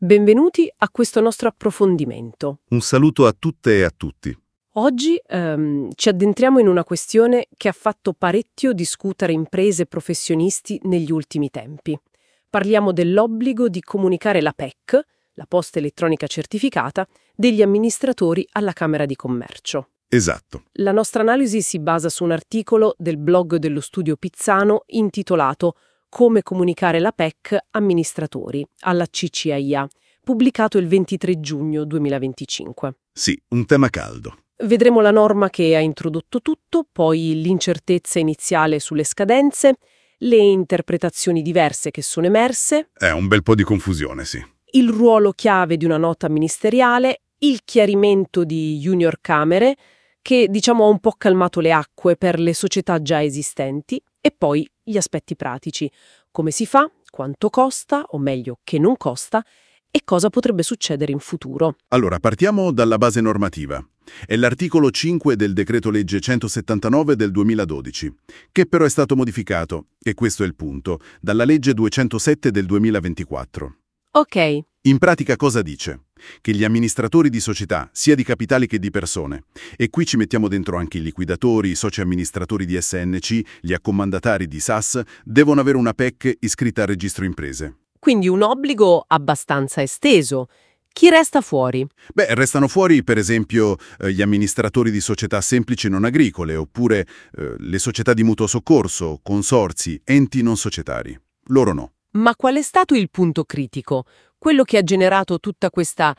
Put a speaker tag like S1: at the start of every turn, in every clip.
S1: Benvenuti a questo nostro approfondimento.
S2: Un saluto a tutte e a tutti.
S1: Oggi ci addentriamo in una questione che ha fatto parecchio discutere imprese e professionisti negli ultimi tempi. Parliamo dell'obbligo di comunicare la PEC, la posta elettronica certificata, degli amministratori alla Camera di Commercio.
S2: Esatto.
S1: La nostra analisi si basa su un articolo del blog dello studio Pizzano intitolato Come comunicare la PEC amministratori alla CCIA, pubblicato il 23 giugno 2025.
S2: Sì, un tema caldo.
S1: Vedremo la norma che ha introdotto tutto, poi l'incertezza iniziale sulle scadenze, le interpretazioni diverse che sono emerse,
S2: È un bel po' di confusione, sì.
S1: il ruolo chiave di una nota ministeriale, il chiarimento di Junior Camere, che ha un po' calmato le acque per le società già esistenti, e poi gli aspetti pratici, come si fa, quanto costa, o meglio che non costa, e cosa potrebbe succedere in futuro.
S2: Allora, partiamo dalla base normativa. È l'articolo 5 del decreto legge 179 del 2012, che però è stato modificato, e questo è il punto, dalla legge 207 del 2024.
S1: Ok,
S2: In pratica cosa dice? Che gli amministratori di società, sia di capitali che di persone, e qui ci mettiamo dentro anche i liquidatori, i soci amministratori di SNC, gli accomandatari di SAS, devono avere una PEC iscritta al registro imprese.
S1: quindi un obbligo abbastanza esteso. Chi resta fuori?
S2: Restano fuori, per esempio, gli amministratori di società semplici non agricole, oppure le società di mutuo soccorso, consorzi, enti non societari. Loro no.
S1: Ma qual è stato il punto critico? Quello che ha generato tutta questa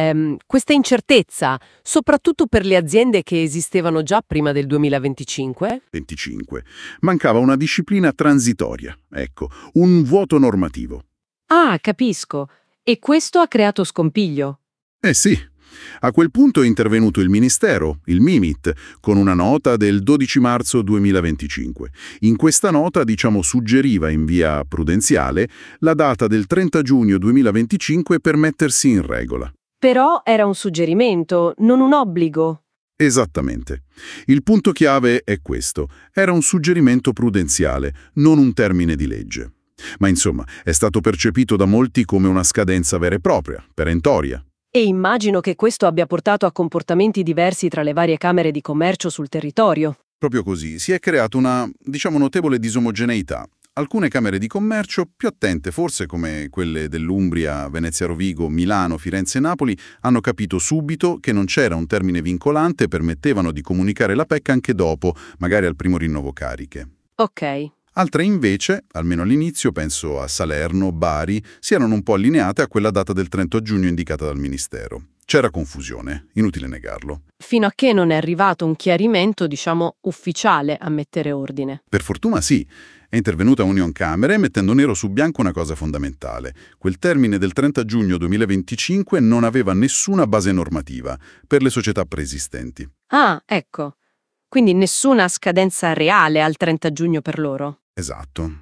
S1: incertezza, soprattutto per le aziende che esistevano già prima del 2025?
S2: 25. Mancava una disciplina transitoria, ecco, un vuoto normativo.
S1: Ah, capisco. E questo ha creato scompiglio.
S2: Eh sì, a quel punto è intervenuto il Ministero, il MIMIT, con una nota del 12 marzo 2025. In questa nota, suggeriva in via prudenziale la data del 30 giugno 2025 per mettersi in regola.
S1: Però era un suggerimento, non un obbligo.
S2: Esattamente. Il punto chiave è questo. Era un suggerimento prudenziale, non un termine di legge. Ma insomma, è stato percepito da molti come una scadenza vera e propria, perentoria.
S1: E immagino che questo abbia portato a comportamenti diversi tra le varie camere di commercio sul territorio.
S2: Proprio così, si è creata una, notevole disomogeneità. Alcune camere di commercio, più attente forse come quelle dell'Umbria, Venezia Rovigo, Milano, Firenze e Napoli, hanno capito subito che non c'era un termine vincolante e permettevano di comunicare la PEC anche dopo, magari al primo rinnovo cariche.
S1: Ok.
S2: Altre invece, almeno all'inizio, penso a Salerno, Bari, si erano un po' allineate a quella data del 30 giugno indicata dal Ministero. C'era confusione, inutile negarlo.
S1: Fino a che non è arrivato un chiarimento, ufficiale a mettere ordine.
S2: Per fortuna sì, è intervenuta Union Camere mettendo nero su bianco una cosa fondamentale. Quel termine del 30 giugno 2025 non aveva nessuna base normativa per le società preesistenti.
S1: Ah, ecco. Quindi nessuna scadenza reale al 30 giugno per loro.
S2: Esatto.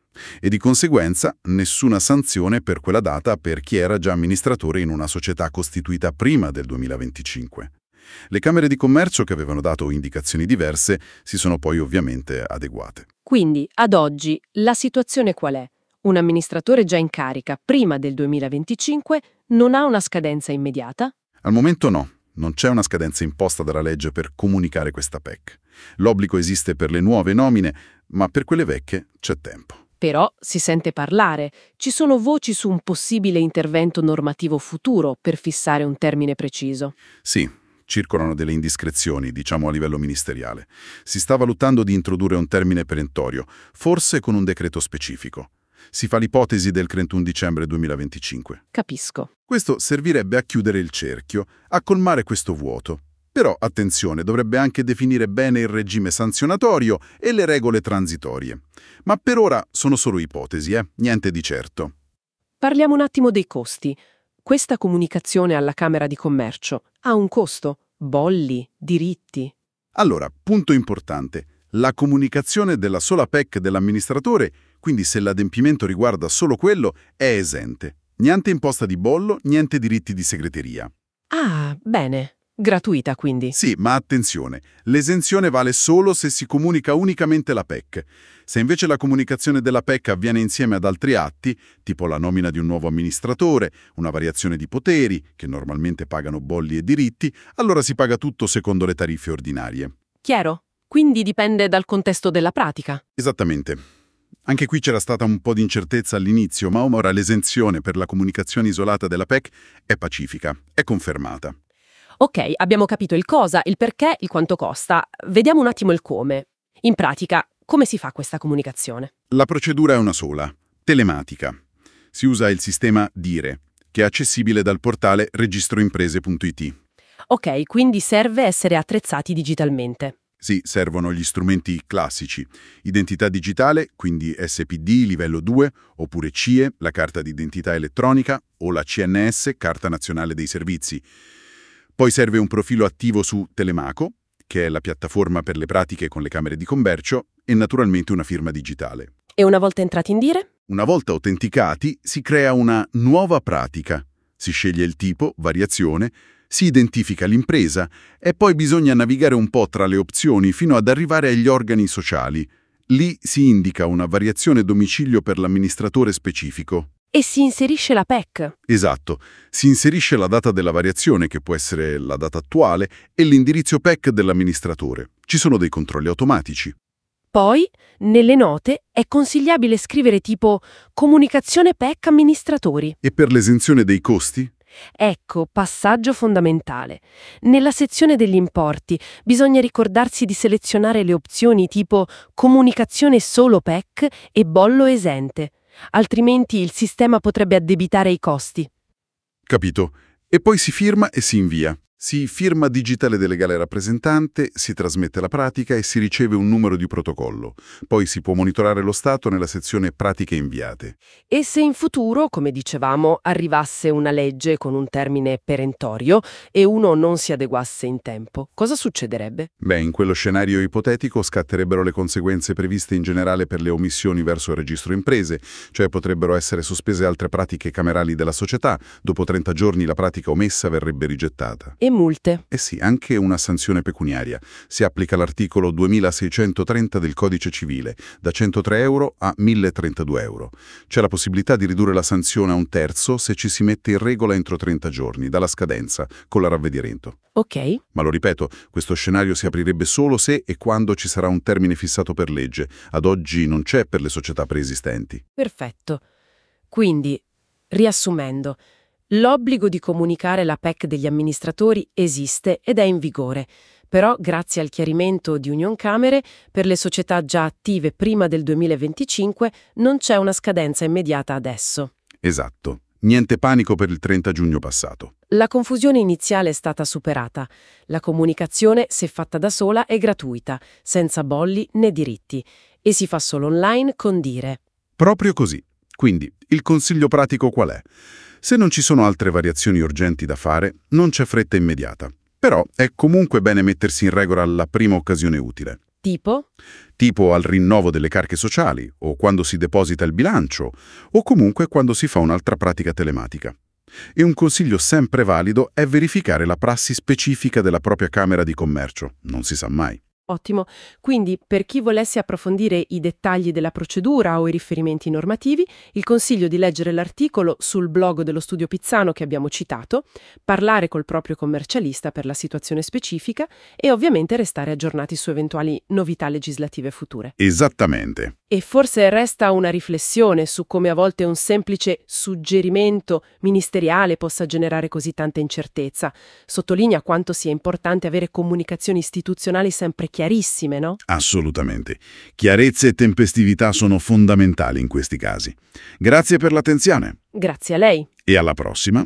S2: E di conseguenza nessuna sanzione per quella data per chi era già amministratore in una società costituita prima del 2025. Le Camere di Commercio, che avevano dato indicazioni diverse, si sono poi ovviamente adeguate.
S1: Quindi, ad oggi, la situazione qual è? Un amministratore già in carica prima del 2025 non ha una scadenza immediata?
S2: Al momento no. Non c'è una scadenza imposta dalla legge per comunicare questa PEC. L'obbligo esiste per le nuove nomine, ma per quelle vecchie c'è tempo.
S1: Però si sente parlare. Ci sono voci su un possibile intervento normativo futuro per fissare un termine preciso.
S2: Sì, circolano delle indiscrezioni, a livello ministeriale. Si sta valutando di introdurre un termine perentorio, forse con un decreto specifico. Si fa l'ipotesi del 31 dicembre 2025.
S1: Capisco.
S2: Questo servirebbe a chiudere il cerchio, a colmare questo vuoto. Però, attenzione, dovrebbe anche definire bene il regime sanzionatorio e le regole transitorie. Ma per ora sono solo ipotesi, niente di certo.
S1: Parliamo un attimo dei costi. Questa comunicazione alla Camera di Commercio ha un costo? Bolli? Diritti?
S2: Allora, punto importante. La comunicazione della sola PEC dell'amministratore, quindi se l'adempimento riguarda solo quello, è esente. Niente imposta di bollo, niente diritti di segreteria.
S1: Ah, bene. Gratuita, quindi.
S2: Sì, ma attenzione, l'esenzione vale solo se si comunica unicamente la PEC. Se invece la comunicazione della PEC avviene insieme ad altri atti, tipo la nomina di un nuovo amministratore, una variazione di poteri, che normalmente pagano bolli e diritti, allora si paga tutto secondo le tariffe ordinarie.
S1: Chiaro? Quindi dipende dal contesto della pratica.
S2: Esattamente. Anche qui c'era stata un po' di incertezza all'inizio, ma ora l'esenzione per la comunicazione isolata della PEC è pacifica, è confermata.
S1: Ok, abbiamo capito il cosa, il perché, il quanto costa. Vediamo un attimo il come. In pratica, come si fa questa comunicazione?
S2: La procedura è una sola, telematica. Si usa il sistema Dire, che è accessibile dal portale registroimprese.it.
S1: Ok, quindi serve essere attrezzati digitalmente.
S2: Sì, servono gli strumenti classici. Identità digitale, quindi SPD livello 2, oppure CIE, la carta d'identità elettronica, o la CNS, Carta Nazionale dei Servizi. Poi serve un profilo attivo su Telemaco, che è la piattaforma per le pratiche con le camere di commercio, e naturalmente una firma digitale.
S1: E una volta entrati in Dire?
S2: Una volta autenticati, si crea una nuova pratica. Si sceglie il tipo, variazione, si identifica l'impresa e poi bisogna navigare un po' tra le opzioni fino ad arrivare agli organi sociali. Lì si indica una variazione domicilio per l'amministratore specifico.
S1: E si inserisce la PEC.
S2: Esatto, si inserisce la data della variazione, che può essere la data attuale, e l'indirizzo PEC dell'amministratore. Ci sono dei controlli automatici.
S1: Poi, nelle note, è consigliabile scrivere tipo comunicazione PEC amministratori.
S2: E per l'esenzione dei costi?
S1: Ecco, passaggio fondamentale. Nella sezione degli importi bisogna ricordarsi di selezionare le opzioni tipo comunicazione solo PEC e bollo esente. Altrimenti il sistema potrebbe addebitare i costi.
S2: Capito. E poi si firma e si invia. Si firma digitale del legale rappresentante, si trasmette la pratica e si riceve un numero di protocollo. Poi si può monitorare lo stato nella sezione pratiche inviate.
S1: E se in futuro, come dicevamo, arrivasse una legge con un termine perentorio e uno non si adeguasse in tempo, cosa succederebbe?
S2: Beh, in quello scenario ipotetico scatterebbero le conseguenze previste in generale per le omissioni verso il registro imprese, cioè potrebbero essere sospese altre pratiche camerali della società. Dopo 30 giorni la pratica omessa verrebbe rigettata.
S1: E multe.
S2: Eh sì, anche una sanzione pecuniaria. Si applica l'articolo 2630 del Codice Civile, da 103 euro a 1032 euro. C'è la possibilità di ridurre la sanzione a un terzo se ci si mette in regola entro 30 giorni, dalla scadenza, con la ravvedimento.
S1: Ok.
S2: Ma lo ripeto, questo scenario si aprirebbe solo se e quando ci sarà un termine fissato per legge. Ad oggi non c'è per le società preesistenti.
S1: Perfetto. Quindi, riassumendo, l'obbligo di comunicare la PEC degli amministratori esiste ed è in vigore, però grazie al chiarimento di Unioncamere, per le società già attive prima del 2025 non c'è una scadenza immediata adesso.
S2: Esatto. Niente panico per il 30 giugno passato.
S1: La confusione iniziale è stata superata. La comunicazione, se fatta da sola, è gratuita, senza bolli né diritti, e si fa solo online con Dire.
S2: Proprio così. Quindi, il consiglio pratico qual è? Se non ci sono altre variazioni urgenti da fare, non c'è fretta immediata. Però è comunque bene mettersi in regola alla prima occasione utile.
S1: Tipo?
S2: Tipo al rinnovo delle cariche sociali, o quando si deposita il bilancio, o comunque quando si fa un'altra pratica telematica. E un consiglio sempre valido è verificare la prassi specifica della propria Camera di Commercio. Non si sa mai.
S1: Ottimo. Quindi, per chi volesse approfondire i dettagli della procedura o i riferimenti normativi, il consiglio di leggere l'articolo sul blog dello Studio Pizzano che abbiamo citato, parlare col proprio commercialista per la situazione specifica e ovviamente restare aggiornati su eventuali novità legislative future.
S2: Esattamente.
S1: E forse resta una riflessione su come a volte un semplice suggerimento ministeriale possa generare così tanta incertezza. Sottolinea quanto sia importante avere comunicazioni istituzionali sempre chiarissime, no?
S2: Assolutamente. Chiarezza e tempestività sono fondamentali in questi casi. Grazie per l'attenzione.
S1: Grazie a lei.
S2: E alla prossima.